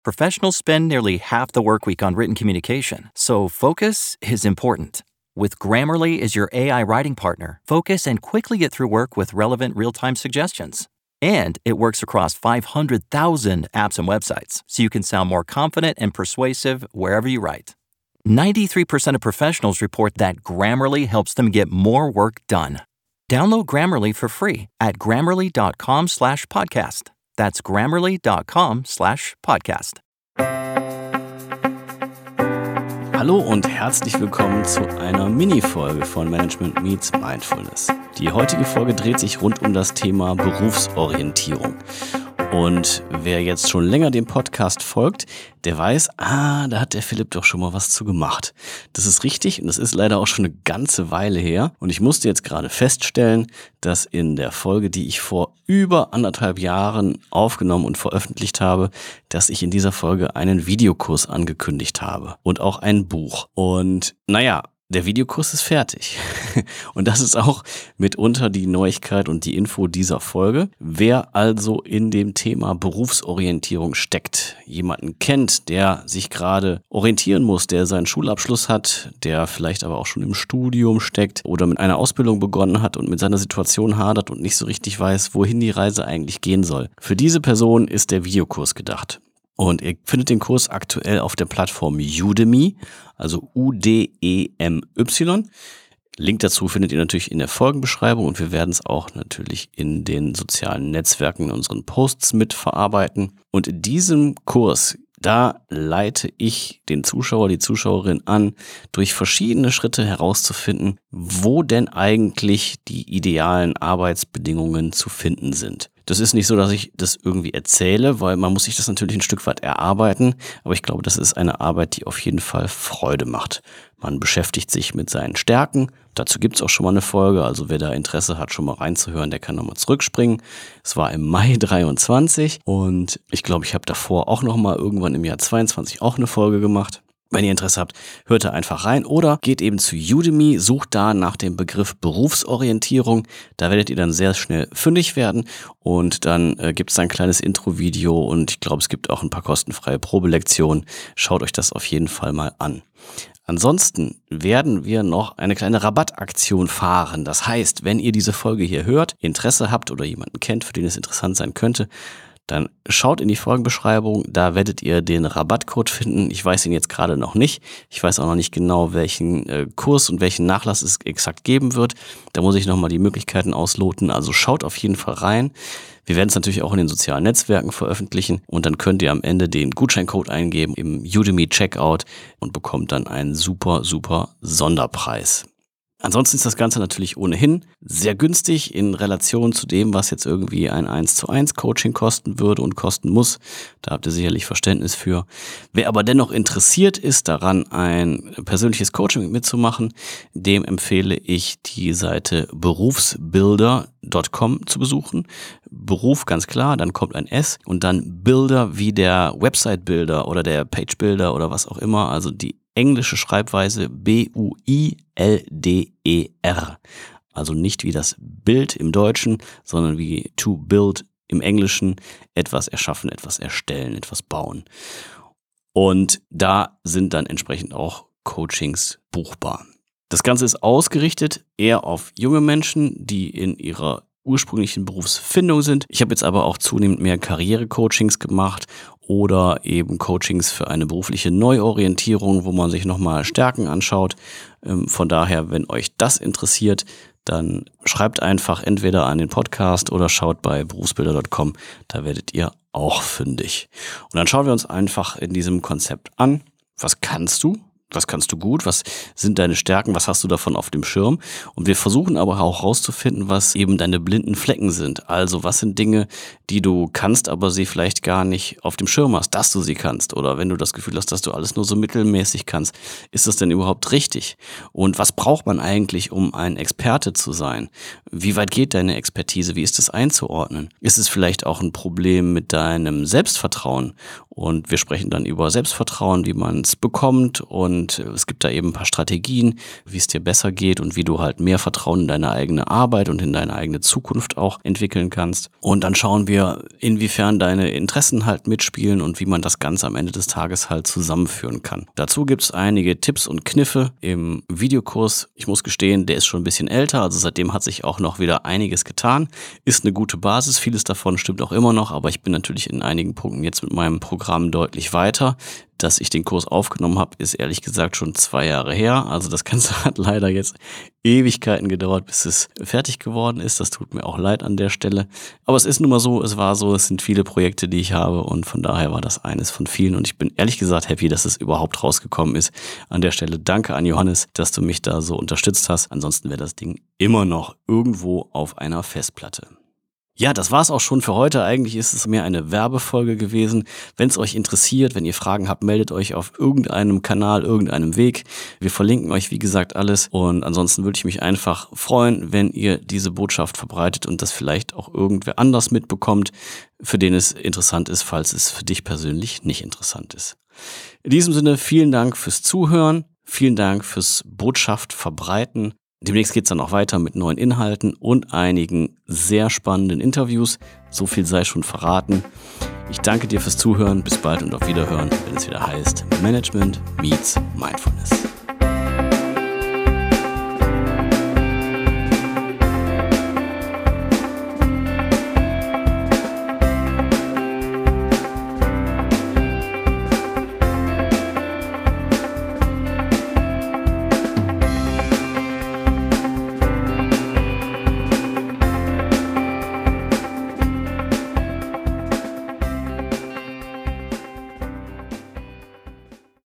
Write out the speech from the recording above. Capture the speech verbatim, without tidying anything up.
Professionals spend nearly half the work week on written communication, so focus is important. With Grammarly as your A I writing partner, focus and quickly get through work with relevant real-time suggestions. And it works across five hundred thousand apps and websites, so you can sound more confident and persuasive wherever you write. ninety-three percent of professionals report that Grammarly helps them get more work done. Download Grammarly for free at grammarly.com slash podcast. That's grammarly.com slash podcast. Hallo und herzlich willkommen zu einer Mini-Folge von Management Meets Mindfulness. Die heutige Folge dreht sich rund um das Thema Berufsorientierung. Und wer jetzt schon länger dem Podcast folgt, der weiß, ah, da hat der Philipp doch schon mal was zu gemacht. Das ist richtig und das ist leider auch schon eine ganze Weile her. Und ich musste jetzt gerade feststellen, dass in der Folge, die ich vor über anderthalb Jahren aufgenommen und veröffentlicht habe, dass ich in dieser Folge einen Videokurs angekündigt habe und auch ein Buch. Und naja, der Videokurs ist fertig. Und das ist auch mitunter die Neuigkeit und die Info dieser Folge. Wer also in dem Thema Berufsorientierung steckt, jemanden kennt, der sich gerade orientieren muss, der seinen Schulabschluss hat, der vielleicht aber auch schon im Studium steckt oder mit einer Ausbildung begonnen hat und mit seiner Situation hadert und nicht so richtig weiß, wohin die Reise eigentlich gehen soll. Für diese Person ist der Videokurs gedacht. Und ihr findet den Kurs aktuell auf der Plattform Udemy, also U D E M Y. Link dazu findet ihr natürlich in der Folgenbeschreibung und wir werden es auch natürlich in den sozialen Netzwerken in unseren Posts mitverarbeiten. Und in diesem Kurs, da leite ich den Zuschauer, die Zuschauerin an, durch verschiedene Schritte herauszufinden, wo denn eigentlich die idealen Arbeitsbedingungen zu finden sind. Das ist nicht so, dass ich das irgendwie erzähle, weil man muss sich das natürlich ein Stück weit erarbeiten, aber ich glaube, das ist eine Arbeit, die auf jeden Fall Freude macht. Man beschäftigt sich mit seinen Stärken, dazu gibt es auch schon mal eine Folge, also wer da Interesse hat, schon mal reinzuhören, der kann nochmal zurückspringen. Es war im Mai dreiundzwanzig und ich glaube, ich habe davor auch nochmal irgendwann im Jahr zweiundzwanzig auch eine Folge gemacht. Wenn ihr Interesse habt, hört da einfach rein oder geht eben zu Udemy, sucht da nach dem Begriff Berufsorientierung. Da werdet ihr dann sehr schnell fündig werden und dann äh, gibt es ein kleines Intro-Video und ich glaube, es gibt auch ein paar kostenfreie Probelektionen. Schaut euch das auf jeden Fall mal an. Ansonsten werden wir noch eine kleine Rabattaktion fahren. Das heißt, wenn ihr diese Folge hier hört, Interesse habt oder jemanden kennt, für den es interessant sein könnte, dann schaut in die Folgenbeschreibung, da werdet ihr den Rabattcode finden. Ich weiß ihn jetzt gerade noch nicht. Ich weiß auch noch nicht genau, welchen äh, Kurs und welchen Nachlass es exakt geben wird. Da muss ich nochmal die Möglichkeiten ausloten. Also schaut auf jeden Fall rein. Wir werden es natürlich auch in den sozialen Netzwerken veröffentlichen und dann könnt ihr am Ende den Gutscheincode eingeben im Udemy Checkout und bekommt dann einen super, super Sonderpreis. Ansonsten ist das Ganze natürlich ohnehin sehr günstig in Relation zu dem, was jetzt irgendwie ein eins zu eins Coaching kosten würde und kosten muss. Da habt ihr sicherlich Verständnis für. Wer aber dennoch interessiert ist daran, ein persönliches Coaching mitzumachen, dem empfehle ich die Seite berufsbilder Punkt com zu besuchen. Beruf ganz klar, dann kommt ein S und dann Bilder wie der Website-Builder oder der Page-Builder oder was auch immer, also die englische Schreibweise B U I L D E R. Also nicht wie das Bild im Deutschen, sondern wie to build im Englischen, etwas erschaffen, etwas erstellen, etwas bauen. Und da sind dann entsprechend auch Coachings buchbar. Das Ganze ist ausgerichtet eher auf junge Menschen, die in ihrer ursprünglichen Berufsfindung sind. Ich habe jetzt aber auch zunehmend mehr Karrierecoachings gemacht oder eben Coachings für eine berufliche Neuorientierung, wo man sich nochmal Stärken anschaut. Von daher, wenn euch das interessiert, dann schreibt einfach entweder an den Podcast oder schaut bei berufsbilder Punkt com, da werdet ihr auch fündig. Und dann schauen wir uns einfach in diesem Konzept an, was kannst du? Was kannst du gut? Was sind deine Stärken? Was hast du davon auf dem Schirm? Und wir versuchen aber auch herauszufinden, was eben deine blinden Flecken sind. Also was sind Dinge, die du kannst, aber sie vielleicht gar nicht auf dem Schirm hast, dass du sie kannst. Oder wenn du das Gefühl hast, dass du alles nur so mittelmäßig kannst, ist das denn überhaupt richtig? Und was braucht man eigentlich, um ein Experte zu sein? Wie weit geht deine Expertise? Wie ist das einzuordnen? Ist es vielleicht auch ein Problem mit deinem Selbstvertrauen? Und wir sprechen dann über Selbstvertrauen, wie man es bekommt und und es gibt da eben ein paar Strategien, wie es dir besser geht und wie du halt mehr Vertrauen in deine eigene Arbeit und in deine eigene Zukunft auch entwickeln kannst. Und dann schauen wir, inwiefern deine Interessen halt mitspielen und wie man das Ganze am Ende des Tages halt zusammenführen kann. Dazu gibt es einige Tipps und Kniffe im Videokurs. Ich muss gestehen, der ist schon ein bisschen älter, also seitdem hat sich auch noch wieder einiges getan. Ist eine gute Basis, vieles davon stimmt auch immer noch, aber ich bin natürlich in einigen Punkten jetzt mit meinem Programm deutlich weiter. Dass ich den Kurs aufgenommen habe, ist ehrlich gesagt schon zwei Jahre her. Also das Ganze hat leider jetzt Ewigkeiten gedauert, bis es fertig geworden ist. Das tut mir auch leid an der Stelle. Aber es ist nun mal so, es war so, es sind viele Projekte, die ich habe und von daher war das eines von vielen. Und ich bin ehrlich gesagt happy, dass es überhaupt rausgekommen ist. An der Stelle danke an Johannes, dass du mich da so unterstützt hast. Ansonsten wäre das Ding immer noch irgendwo auf einer Festplatte. Ja, das war's auch schon für heute. Eigentlich ist es mehr eine Werbefolge gewesen. Wenn es euch interessiert, wenn ihr Fragen habt, meldet euch auf irgendeinem Kanal, irgendeinem Weg. Wir verlinken euch, wie gesagt, alles. Und ansonsten würde ich mich einfach freuen, wenn ihr diese Botschaft verbreitet und das vielleicht auch irgendwer anders mitbekommt, für den es interessant ist, falls es für dich persönlich nicht interessant ist. In diesem Sinne, vielen Dank fürs Zuhören. Vielen Dank fürs Botschaft verbreiten. Demnächst geht es dann auch weiter mit neuen Inhalten und einigen sehr spannenden Interviews. So viel sei schon verraten. Ich danke dir fürs Zuhören. Bis bald und auf Wiederhören, wenn es wieder heißt Management meets Mindfulness.